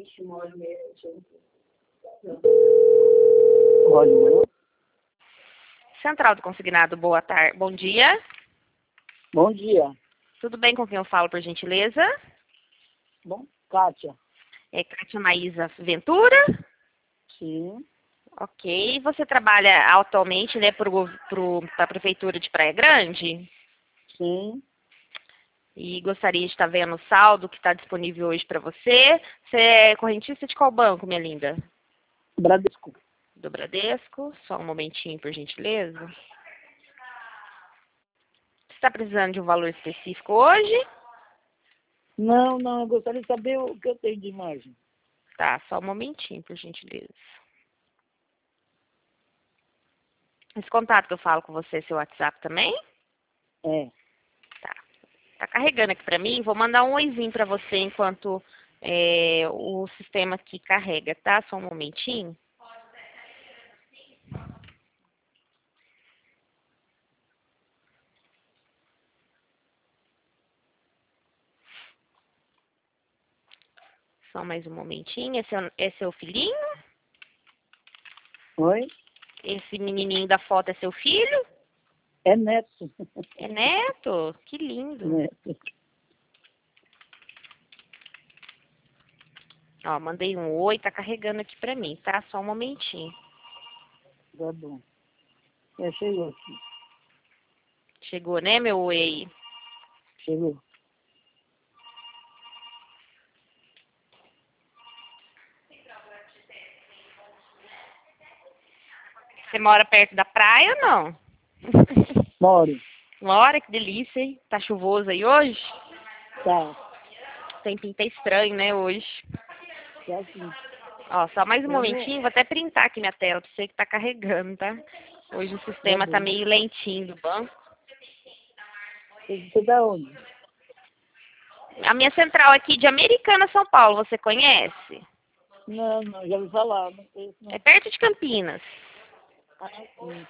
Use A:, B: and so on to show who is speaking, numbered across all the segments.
A: Olha,
B: Central do Consignado, boa tarde. Bom dia.
A: bom dia.
B: Tudo bem com quem eu falo, por gentileza?
A: Bom, Kátia.
B: É Kátia Maísa Ventura?
A: Sim,
B: Ok. Você trabalha atualmente, né, para a Prefeitura de Praia Grande?
A: sim.
B: E gostaria de estar vendo o saldo que está disponível hoje para você. Você é correntista de qual banco, minha linda?
A: Bradesco.
B: Do Bradesco. Só um momentinho, por gentileza. Você está precisando de um valor específico hoje?
A: Não, eu gostaria de saber o que eu tenho de imagem.
B: Tá, só um momentinho, por gentileza. Esse contato que eu falo com você é seu WhatsApp também?
A: É,
B: Tá. Tá carregando aqui pra mim. Vou mandar um oizinho pra você enquanto o sistema aqui carrega, tá? Só um momentinho. Só mais um momentinho. É seu filhinho?
A: oi?
B: Esse menininho da foto é seu filho?
A: É neto.
B: É neto? Que lindo.
A: Neto.
B: Ó, mandei um oi, tá carregando aqui pra mim, tá? Só um momentinho.
A: Tá bom. Chegou aqui.
B: Chegou, né, meu oi aí?
A: Chegou.
B: Você mora perto da praia ou não?
A: Moro.
B: Mora, que delícia, hein? Tá chuvoso aí hoje?
A: Tá.
B: O tempinho tá estranho, né, hoje.
A: Tá assim.
B: Ó, só mais um
A: Eu não...
B: momentinho, vou até printar aqui minha tela pra você que tá carregando, tá? Hoje o
A: Tá
B: sistema tá
A: bom.
B: meio lentinho do banco.
A: Você tá onde?
B: A minha central aqui de Americana, São Paulo, você conhece?
A: Não, já ouvi falar. Não conheço,
B: É
A: não.
B: perto de Campinas.
A: Ah, sim.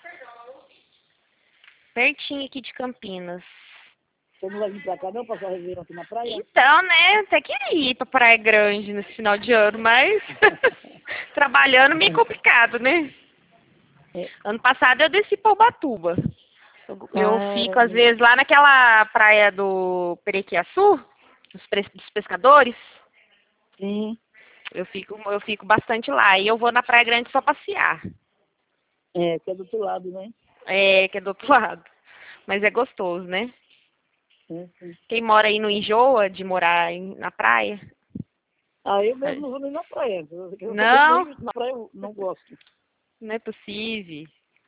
B: Pertinho aqui de Campinas.
A: Você não vai vir pra cá, não? Passar o Réveillon aqui na praia?
B: Então, né, até queria ir pra Praia Grande nesse final de ano, mas trabalhando meio complicado, né?
A: É.
B: Ano passado eu desci pra Ubatuba. Eu fico, às
A: Ah,
B: vezes, lá naquela praia do Perequiaçu, dos pescadores.
A: sim.
B: Eu fico bastante lá. E eu vou na Praia Grande só passear.
A: É, que é do outro lado, né?
B: É, que é do outro lado. Mas é gostoso, né?
A: É, sim.
B: Quem mora aí não enjoa de morar na praia?
A: Ah, eu mesmo não vou nem na praia. Eu também
B: Não,
A: nem na praia eu não gosto.
B: não é possível.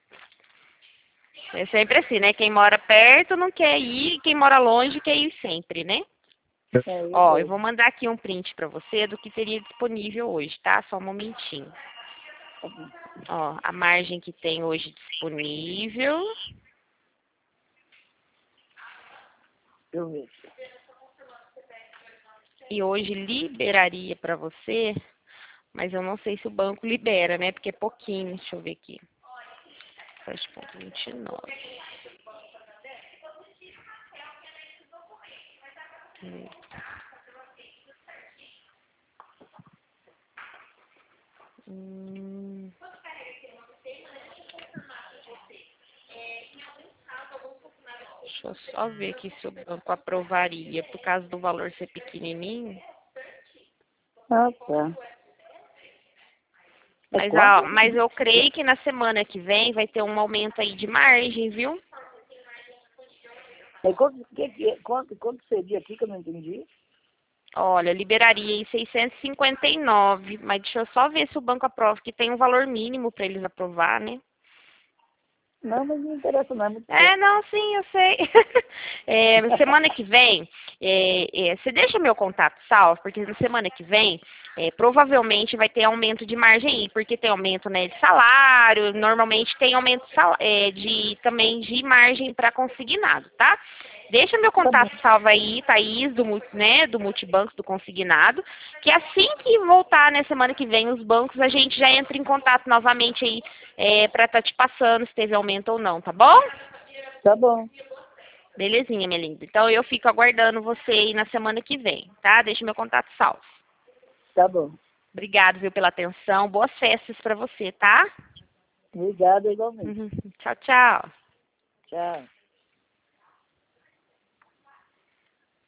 B: É sempre assim, né? Quem mora perto não quer ir, quem mora longe quer ir sempre, né?
A: É
B: Ó, eu
A: verdade.
B: vou mandar aqui um print pra você do que teria disponível hoje, tá? Só um momentinho.
A: Tá bom.
B: Ó, a margem que tem hoje disponível.
A: Deixa eu ver.
B: E hoje liberaria pra você, mas eu não sei se o banco libera, né? Porque é pouquinho. Deixa eu ver aqui. 7,29. Hum, deixa eu só ver aqui se o banco aprovaria, por causa do valor ser pequenininho.
A: Ah, tá. É
B: Mas,
A: quanto?
B: mas eu creio que na semana que vem vai ter um aumento aí de margem, viu?
A: É quanto seria aqui que eu não entendi?
B: Olha, liberaria em 659, mas deixa eu só ver se o banco aprova, que tem um valor mínimo para eles aprovar, né?
A: Não, mas não interessa não, é muito
B: É,
A: pouco.
B: não, sim, eu sei. É, semana que vem, você deixa meu contato salvo, porque na semana que vem, provavelmente vai ter aumento de margem aí, porque tem aumento, né, de salário, normalmente tem aumento também de margem para consignado, tá? Deixa meu
A: Tá bom,
B: contato salvo aí, Thaís, do Multibanco, do Consignado, que assim que voltar, né, semana que vem, os bancos, a gente já entra em contato novamente aí, para estar te passando se teve aumento ou não, tá bom?
A: tá bom,
B: Belezinha, minha linda. Então eu fico aguardando você aí na semana que vem, tá? Deixa meu contato salvo.
A: tá bom.
B: Obrigado, viu, pela atenção. Boas festas para você, tá?
A: Obrigado igualmente.
B: Tchau, tchau.
A: Tchau.